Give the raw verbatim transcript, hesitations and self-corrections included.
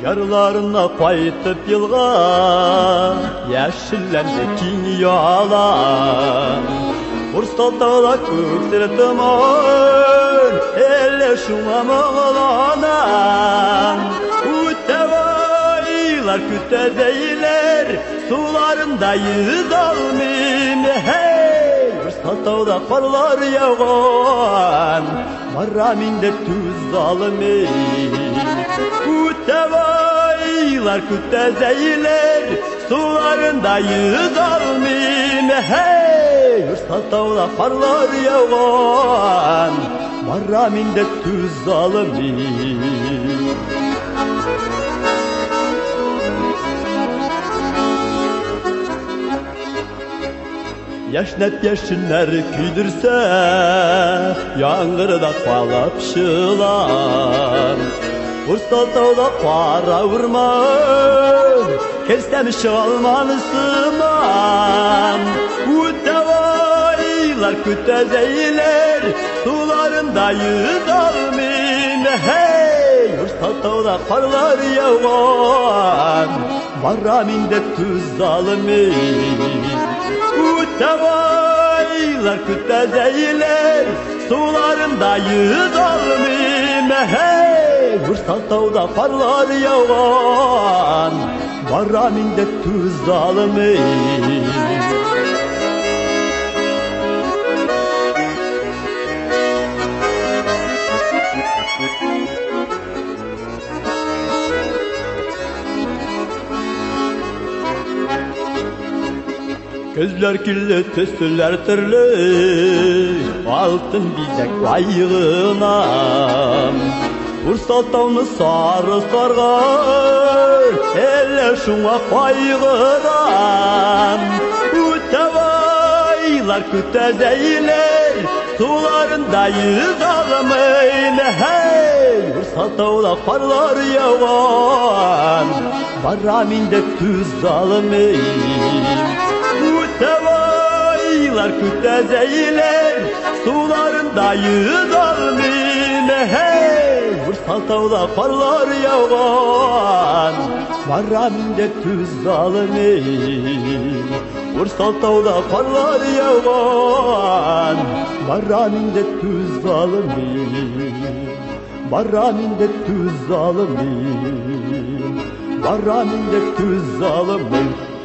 Yarlarına qaytıb yılğa, yaşılləndi kini alan. Urstalda köksirdim ol, elle şuna mağlanan. Üttevaylar küttezeyler, sularında yüz almin. Hey, Urstalda karlar yağan, Marraminde tüz almin. Üttevaylar küttezeyler, sularında yüz almin. Hey, Urstalda karlar yağan, Marraminde tüz almin. Yaşnet yaşınlar küydürse, yağırda qalap şılan. Urstalda para vurman, kersem şalmanısıman. Üttevaylar küttezeyler, sularında yüz almin. Hey, Urstalda karlar yağan, Marraminde tüz almin. Üttevaylar küttezeyler, sularında yüz almin. Hey, Urstalda karlar yağan, Marraminde tüz almin. Gözler kirli, tüsüller türlü, altın bizek bayığınam. Urstaltağını sarı sargar, elle şuna bayığınam. Üttevaylar küttezeyler, sularında yüz almin. Hey, Urstalda karlar yağan, Marraminde tüz almin. Üttevaylar küttezeyler, sularında yüz almin. Hey, Urstalda karlar yağan, Marraminde tüz almin. Urstalda karlar yağan, Marraminde tüz almin. Marraminde tüz almin. Marraminde tüz almin.